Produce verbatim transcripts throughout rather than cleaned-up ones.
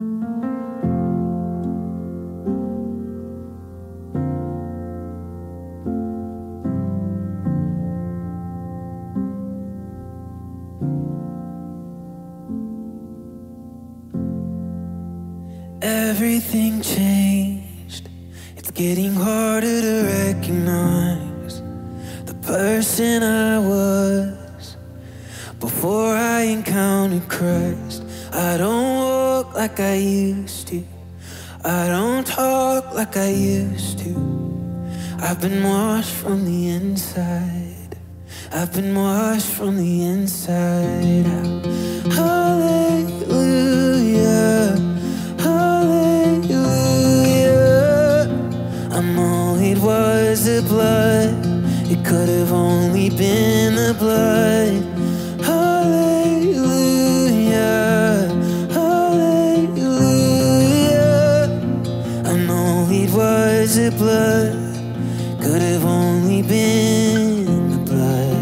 Everything changed. It's getting harder to recognize the person I was before I encountered Christ. I don't walk like I used to. I don't talk like I used to. I've been washed from the inside. I've been washed from the inside out. Hallelujah. I know it was the blood. It could have only been the blood. Hallelujah, hallelujah. I know it was the blood. Could have only been the blood.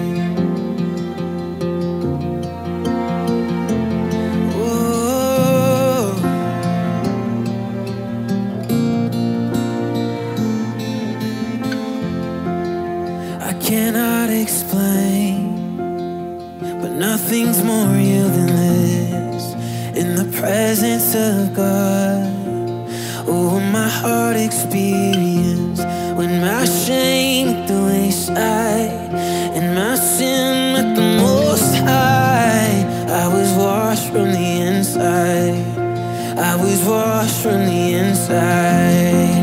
Cannot explain, but nothing's more real than this. In the presence of God, oh, my heart experienced when my shame at the wayside and my sin at the most high. I was washed from the inside. I was washed from the inside.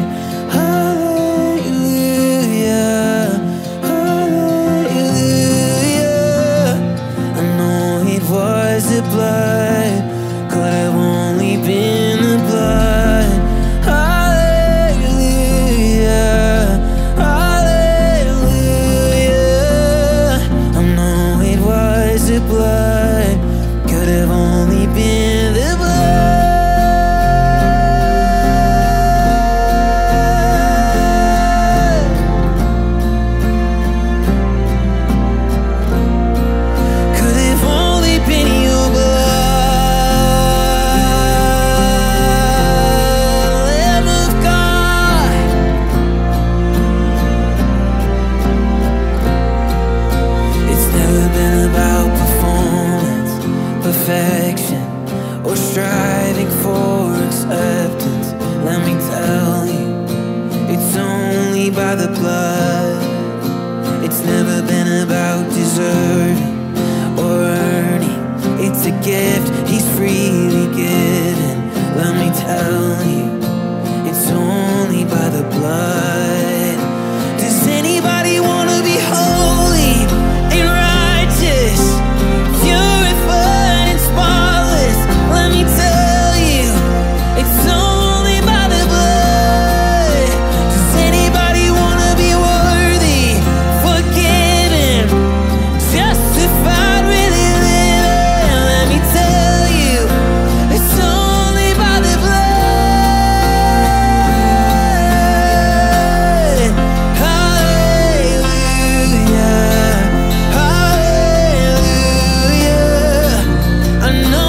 The blood could have only been the blood. Hallelujah, hallelujah. I know it was the blood. Could have only been the blood. Could have only been your blood. Perfection or striving for acceptance. Let me tell you, it's only by the blood. It's never been about deserving or earning. It's a gift He's freely given. Let me tell you, it's only by the blood. Does anybody want to be holy and righteous? Let me tell you, it's only by the blood. Does anybody want to be worthy, forgiven, justified, really living? Let me tell you, it's only by the blood. Hallelujah, hallelujah. I know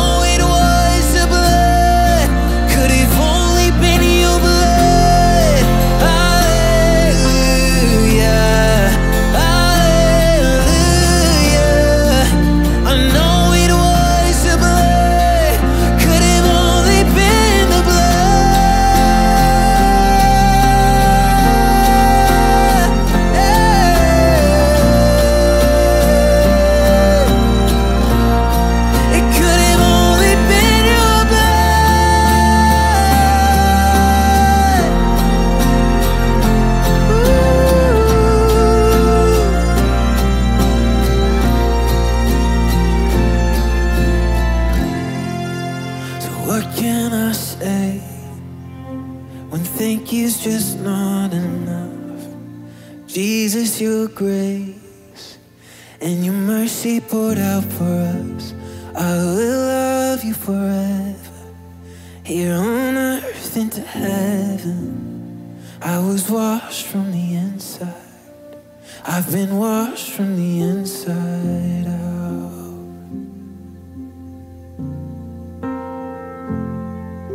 what can I say when thank you's just not enough? Jesus, your grace and your mercy poured out for us. I will love you forever, here on earth into heaven. I was washed from the inside. I've been washed from the inside out.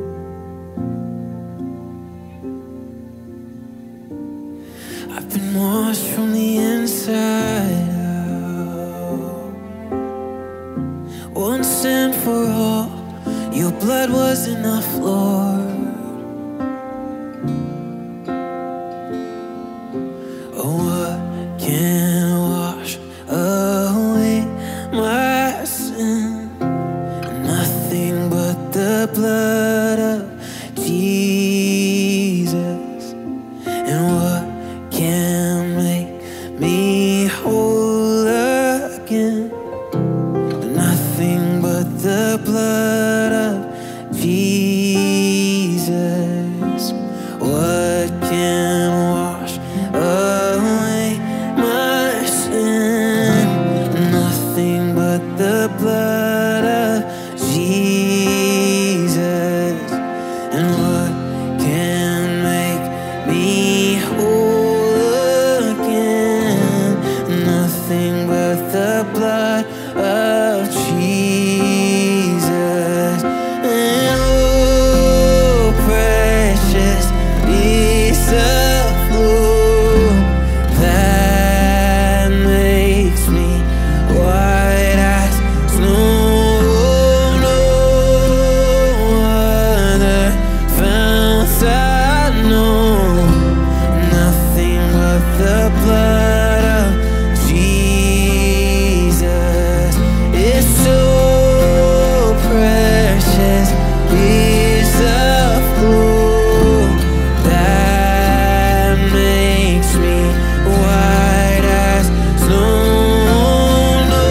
washed from the inside out. Once and for all, your blood was enough, Lord. Oh, what can wash away my sin? Nothing but the blood of Jesus. And what can make me whole again? Nothing but the blood of Jesus. What can wash away my sin? Nothing but the blood of Jesus. And what can make me whole again? Nothing but the blood of Jesus. And oh, precious piece of blue that makes me white as snow. No other fount I know. Nothing but the blood of Jesus. It's so precious, piece of blue that makes me white as snow. No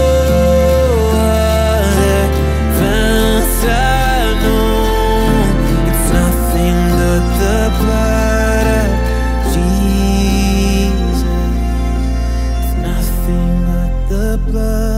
other fount I know. It's nothing but the blood of Jesus. It's nothing but the blood.